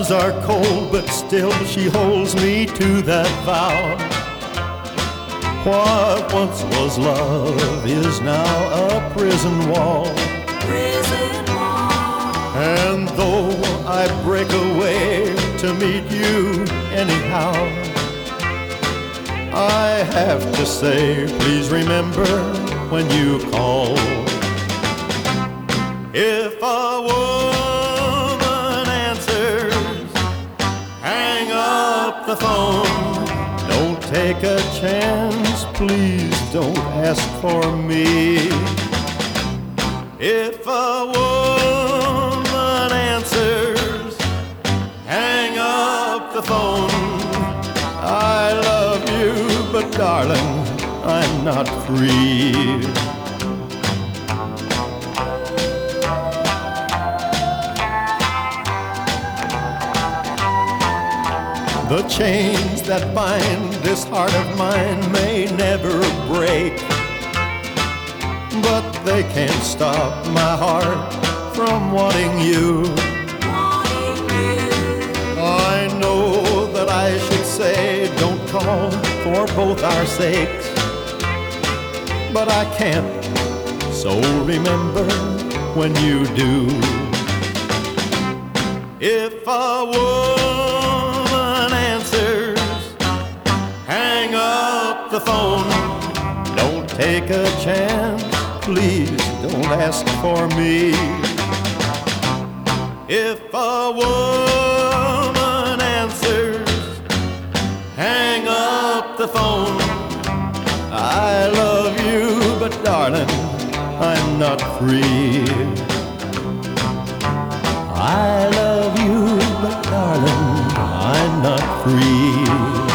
loves are cold, but still she holds me to that vow. What once was love is now a prison wall. Prison wall. And though I break away to meet you anyhow, I have to say, please remember when you call. If a woman answers, hang up the phone. Don't take a chance, please don't ask for me. If a woman answers, hang up the phone. I love you, but darling, I'm not free. The chains that bind this heart of mine may never break, but they can't stop my heart from wanting you. I know that I should say don't call for both our sakes, but I can't, so remember when you do. If a woman answers, hang up the phone. Don't take a chance, please don't ask for me. If a woman answers, hang up the phone. I love you, but darling, I'm not free. I love you, but darling, I'm not free.